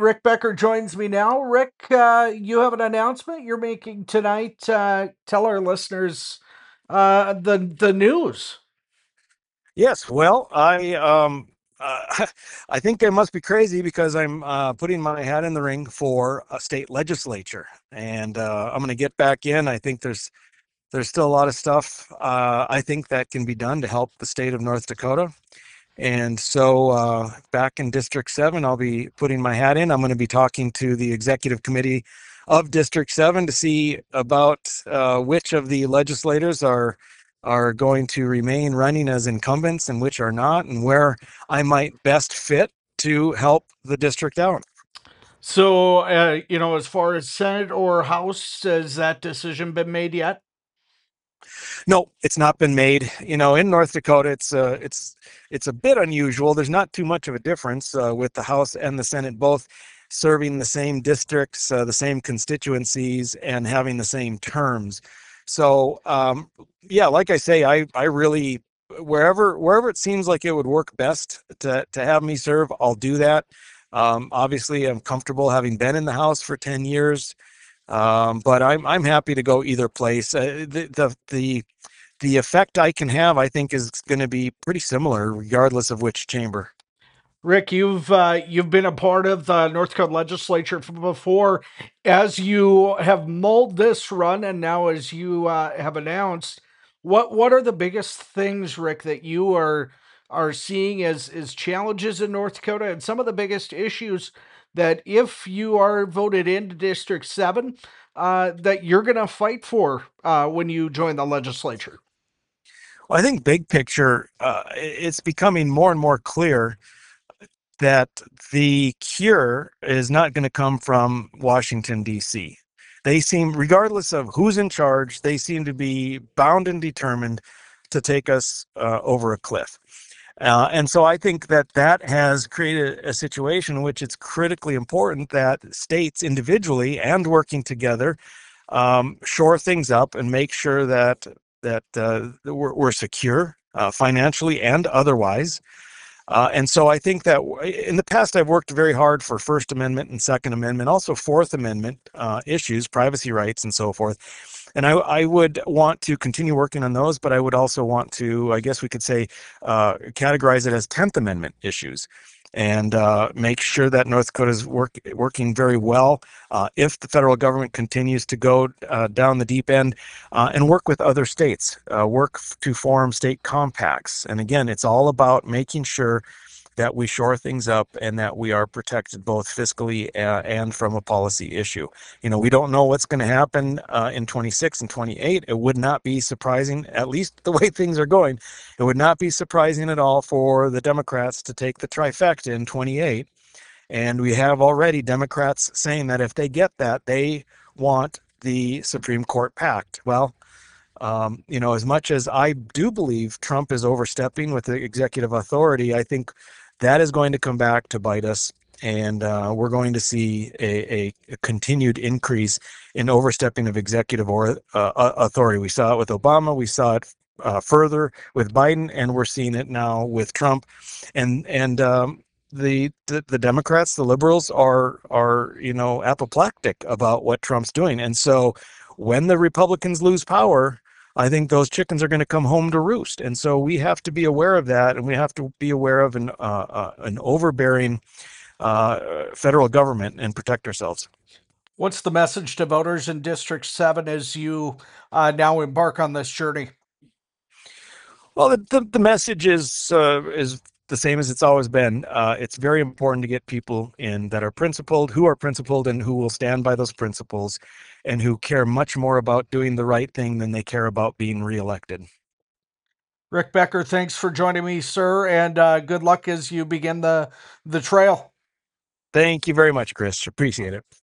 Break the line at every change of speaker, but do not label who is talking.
Rick Becker joins me now. Rick, you have an announcement you're making tonight. Tell our listeners the news.
Yes, well, I think I must be crazy because I'm putting my hat in the ring for a state legislature, and I'm going to get back in. I think there's still a lot of stuff I think that can be done to help the state of North Dakota. And so back in District 7, I'll be putting my hat in. I'm going to be talking to the executive committee of District 7 to see about which of the legislators are going to remain running as incumbents and which are not, and where I might best fit to help the district out.
So, as far as Senate or House, has that decision been made yet?
No, it's not been made. In North Dakota, it's a bit unusual. There's not too much of a difference with the House and the Senate both serving the same districts, the same constituencies, and having the same terms. So, yeah, like I say, I really wherever it seems like it would work best to have me serve, I'll do that. Obviously, I'm comfortable having been in the House for 10 years. But I'm happy to go either place. The effect I can have, I think, is going to be pretty similar regardless of which chamber.
Rick, you've been a part of the North Dakota legislature from before. As you have mulled this run, and now as you have announced, what are the biggest things, Rick, that you are seeing as challenges in North Dakota, and some of the biggest issues that if you are voted into District 7, that you're going to fight for when you join the legislature?
Well, I think big picture, it's becoming more and more clear that the cure is not going to come from Washington, D.C. They seem, regardless of who's in charge, they seem to be bound and determined to take us over a cliff. And so I think that has created a situation in which it's critically important that states individually and working together shore things up and make sure that we're secure financially and otherwise. And so I think that in the past, I've worked very hard for First Amendment and Second Amendment, also Fourth Amendment issues, privacy rights, and so forth. And I would want to continue working on those, but I would also want to, I guess we could say, categorize it as 10th Amendment issues and make sure that North Dakota is working very well if the federal government continues to go down the deep end and work with other states, to form state compacts. And again, it's all about making sure that we shore things up and that we are protected both fiscally and from a policy issue. We don't know what's going to happen in 26 and 28. It would not be surprising, at least the way things are going, it would not be surprising at all for the Democrats to take the trifecta in 28. And we have already Democrats saying that if they get that, they want the Supreme Court packed. Well, as much as I do believe Trump is overstepping with the executive authority, I think that is going to come back to bite us. And we're going to see a continued increase in overstepping of executive authority. We saw it with Obama. We saw it further with Biden, and we're seeing it now with Trump. And the Democrats, the liberals, are apoplectic about what Trump's doing. And so when the Republicans lose power, I think those chickens are going to come home to roost. And so we have to be aware of that, and we have to be aware of an overbearing federal government and protect ourselves.
What's the message to voters in District 7 as you now embark on this journey?
Well, the message is the same as it's always been. It's very important to get people in that are principled, and who will stand by those principles, and who care much more about doing the right thing than they care about being reelected.
Rick Becker, thanks for joining me, sir, and good luck as you begin the trail.
Thank you very much, Chris. Appreciate it.